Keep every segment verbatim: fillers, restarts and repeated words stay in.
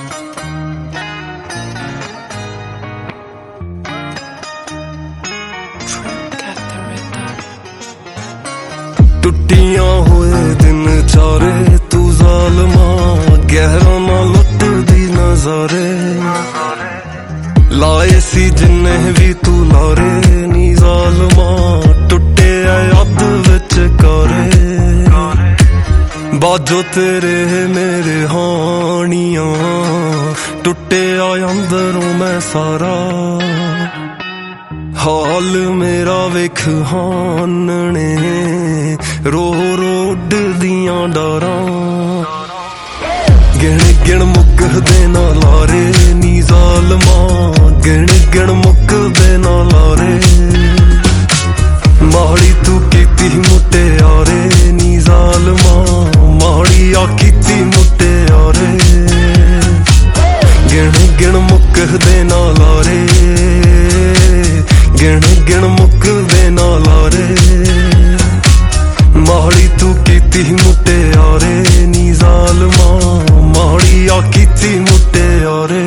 टुटियां हुए दिन चारे तू जालमा गहरा ना लुटदी नजारे लाए सी जिन्ने भी तू लारे नी जालमा टुटे अद विच करे बाजो तेरे मेरे हानियां टुटे अंदरों मैं सारा हाल मेरा वेख हानने रो रो उड्डदियां डारां गिण गिण मुकदे ना लारे नी जालमा गिण गिण मुकदे ना लारे माड़ी तू कीती मुटियारे नी जालमा माड़ी आ कीती मुटियारे गिण गिण मुकदे ना लारे गिण गिण मुकदे ना लारे माड़ी तू कीती मुटियारे नी जालमा माड़ी आ कीती मुटियारे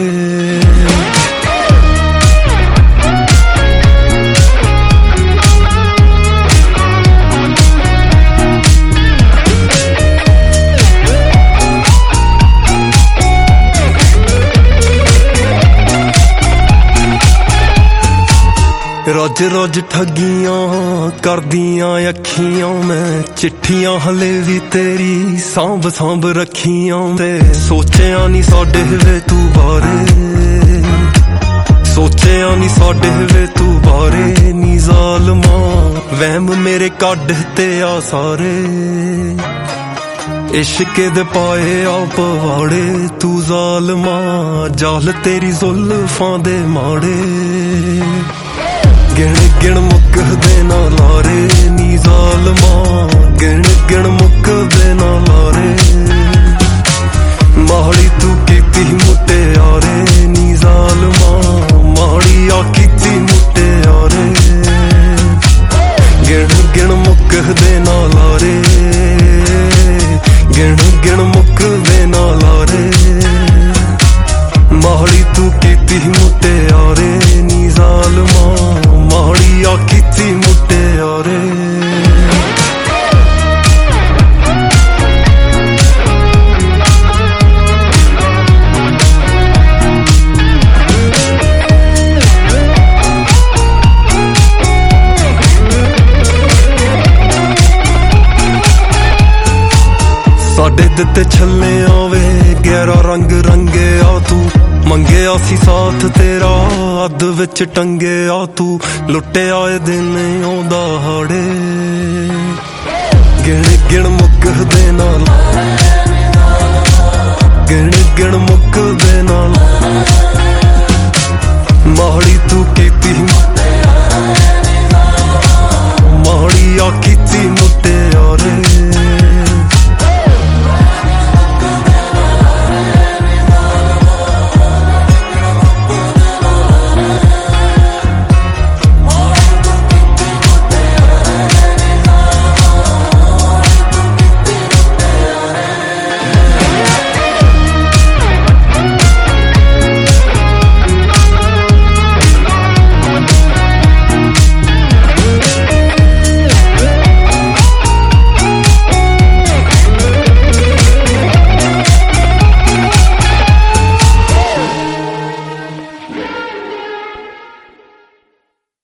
रोज रोज ठगियां करदियां अखियां मैं चिट्ठियां हले भी तेरी सांभ सांभ रखियां ते सोचिया नी साडे वे तू बारे सोचिया नी साडे वे तू बारे नी जालमा वहम मेरे कड ते आ सारे इश्के दे पाए आ पवाड़े तू जालमा जाल तेरी जुल्फां दे माड़े गिण गिण मुकदे ना लारे नी जालमा गिण गिण मुकदे ना लारे माड़ी तू कीती मुटियारे नी जालमा माड़ी आ कीती मुटियारे गिण गिण मुकदे ना लारे गिण गिण मुकदे ना लारे माड़ी तू कीती मुटियारे नी जालमा माड़ी आ कीती मुटियारे साडे दिते छले आवे गहरा रंग रंगे आ तू मंगे आसी साथ तेरा अद विच टंगे आ तू लुटे आए दिन आउंदा हाड़े गिण गिण मुकदे ना गिण गिण मुकदे ना माड़ी तू कीती